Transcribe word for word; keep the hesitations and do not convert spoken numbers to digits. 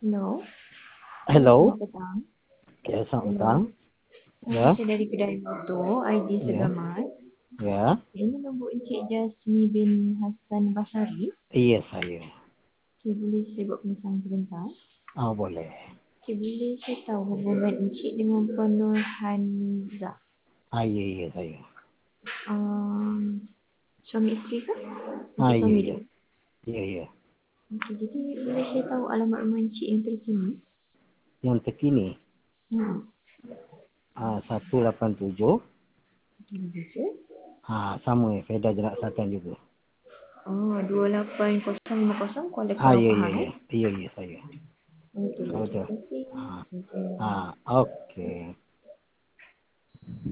Hello. Halo, Hello. selamat petang. Ya, selamat Hello. petang. Ah, Ya, saya dari kedai motor, I D ya, Segamat. ya. Ini nombor Encik Jasmi bin Hassan Basari. Iya saya. Cik boleh saya buat pemesanan sebentar. Ah boleh. Cik boleh saya tahu hubungan Encik dengan Puan Nurhaniza. Ah iya iya saya. Um, suami isteri ke? Ah Encik iya suami iya. dia. Iya iya. Okey, jadi boleh saya tahu alamat rumah Encik yang terkini? Yang terkini Hmm. ah satu lapan tujuh. Terima kasih. Ah sama Feda Jerak Selatan juga. Oh, dua lapan kosong lima kosong Kuala Ah Kurau iya iya Pahang iya. eh? Iya iya saya. Okey, Oh terima betul. kasih. Ah Terima kasih. ah oke.